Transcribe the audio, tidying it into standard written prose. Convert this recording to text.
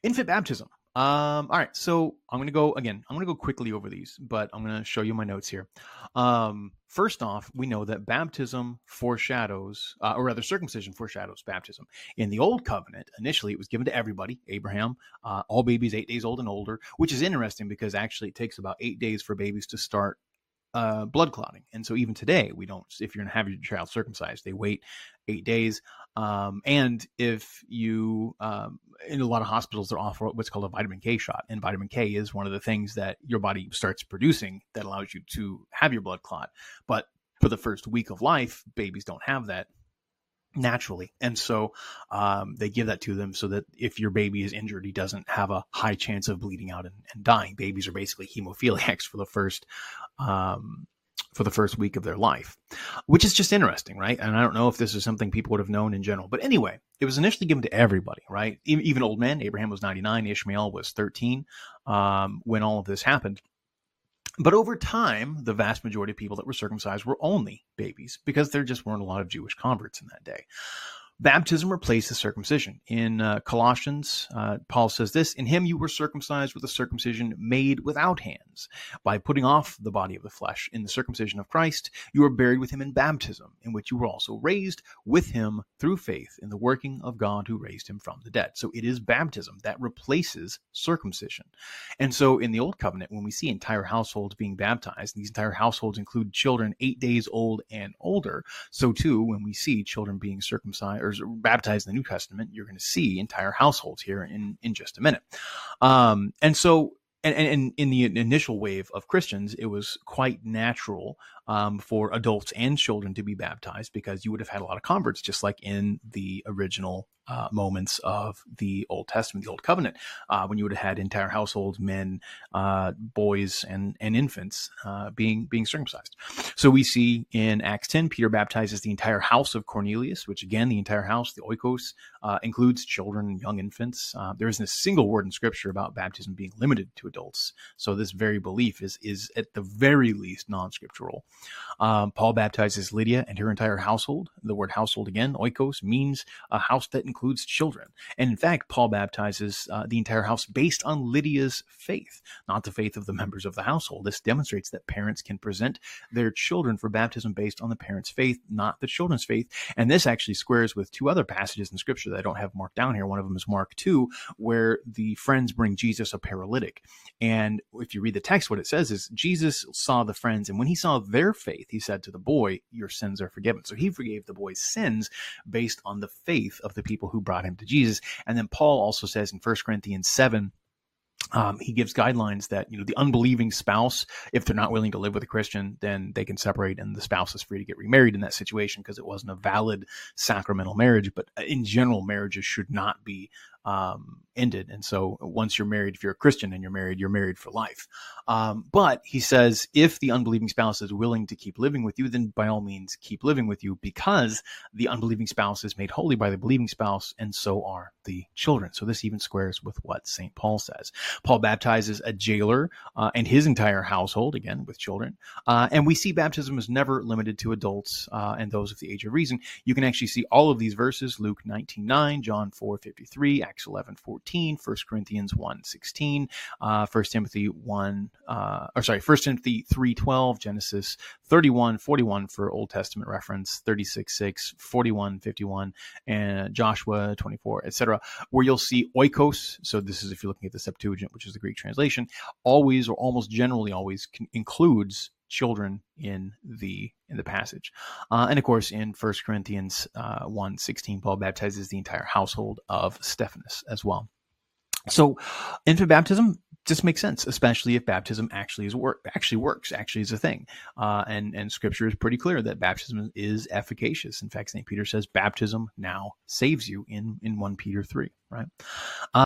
Infant baptism. All right, so I'm going to go again. I'm going to go quickly over these, but I'm going to show you my notes here. First off, we know that baptism foreshadows, or rather, circumcision foreshadows baptism. In the Old Covenant, initially it was given to everybody, Abraham, all babies 8 days old and older, which is interesting because actually it takes about 8 days for babies to start blood clotting. And so even today, we don't, if you're going to have your child circumcised, they wait 8 days. And if you, in a lot of hospitals, they're offer what's called a vitamin K shot. And vitamin K is one of the things that your body starts producing that allows you to have your blood clot. But for the first week of life, babies don't have that naturally. And so they give that to them so that if your baby is injured, he doesn't have a high chance of bleeding out and dying. Babies are basically hemophiliacs for the first week of their life, which is just interesting, right? And I don't know if this is something people would have known in general, but anyway, it was initially given to everybody, right? Even old men. Abraham was 99, Ishmael was 13 when all of this happened. But over time, the vast majority of people that were circumcised were only babies because there just weren't a lot of Jewish converts in that day. Baptism replaces circumcision. In Colossians, Paul says this, "In him you were circumcised with a circumcision made without hands. By putting off the body of the flesh in the circumcision of Christ, you were buried with him in baptism, in which you were also raised with him through faith in the working of God who raised him from the dead." So it is baptism that replaces circumcision. And so in the Old Covenant, when we see entire households being baptized, these entire households include children 8 days old and older. So too, when we see children being circumcised or baptized in the New Testament, you're going to see entire households here in just a minute. And so, and in the initial wave of Christians, it was quite natural for adults and children to be baptized because you would have had a lot of converts, just like in the original moments of the Old Testament, the Old Covenant, when you would have had entire households, men, boys, and infants being circumcised. So we see in Acts 10, Peter baptizes the entire house of Cornelius, which again, the entire house, the oikos, includes children and young infants. There isn't a single word in Scripture about baptism being limited to adults. So this very belief is at the very least non-scriptural. Paul baptizes Lydia and her entire household. The word household, again, oikos, means a house that includes children. And in fact, Paul baptizes the entire house based on Lydia's faith, not the faith of the members of the household. This demonstrates that parents can present their children for baptism based on the parents' faith, not the children's faith. And this actually squares with two other passages in Scripture that I don't have marked down here. One of them is Mark 2, where the friends bring Jesus a paralytic. And if you read the text, what it says is Jesus saw the friends, and when he saw their faith, he said to the boy, "Your sins are forgiven." So he forgave the boy's sins based on the faith of the people who brought him to Jesus. And then Paul also says in 1 Corinthians 7, he gives guidelines that, the unbelieving spouse, if they're not willing to live with a Christian, then they can separate and the spouse is free to get remarried in that situation because it wasn't a valid sacramental marriage. But in general, marriages should not be ended. And so once you're married, if you're a Christian and you're married for life. But he says, if the unbelieving spouse is willing to keep living with you, then by all means keep living with you, because the unbelieving spouse is made holy by the believing spouse, and so are the children. So this even squares with what St. Paul says. Paul baptizes a jailer and his entire household, again, with children. And we see baptism is never limited to adults and those of the age of reason. You can actually see all of these verses: Luke 19:9, John 4:53, Acts 11:14, 1 Corinthians 1:16, 1 Timothy 3:12, Genesis 31:41 for Old Testament reference, 36:6, 41:51, and Joshua 24, etc., where you'll see oikos. So this is if you're looking at the Septuagint, which is the Greek translation, always or almost generally always includes children in the passage. And of course, in 1 Corinthians 1:16, Paul baptizes the entire household of Stephanas as well. So infant baptism just makes sense, especially if baptism actually works, actually is a thing. And Scripture is pretty clear that baptism is efficacious. In fact, St. Peter says baptism now saves you in 1 Peter 3, right?